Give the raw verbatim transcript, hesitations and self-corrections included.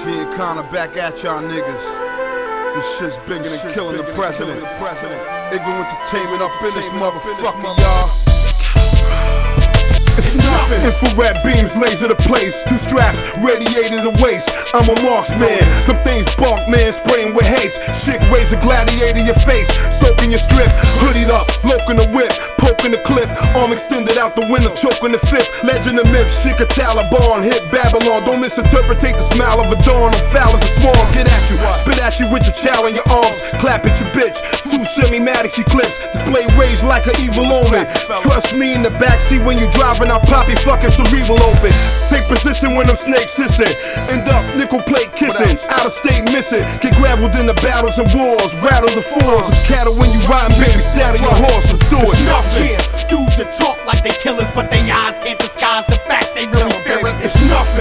Being kinda back at y'all niggas. This shit's bigger than killing the president. Ignorant entertainment up in this motherfucker, y'all. It's nothing. Infrared beams laser the place. Two straps, radiated the waist. I'm a marksman. Them things bark, man, spraying with haste. Shit razor gladiator your face. Soaking your strip, hoodied up, loking the whip, poking the clip. Arm extended out the window, choking the fifth. Legend of myth, shit a Taliban, hit Babylon. Don't misinterpretate the smile of a dawn. I'm foul as a swarm. Get at you, spit at you with your chow in your arms. Clap at your bitch. Two semi-matic eclipse. Display rage like an evil omen. Trust me in the backseat when you driving. I'll pop your fucking cerebral open. Take position when them snakes hissing. End up nickel plate kissing. Out of state missing. Get gravelled in the battles and wars. Rattle the fours. It's cattle when you riding, baby. Saddle your horse and sword. It's nothing. Yeah, dudes that talk like they killers, but their eyes can't disguise the fact they really fear it. It's nothing.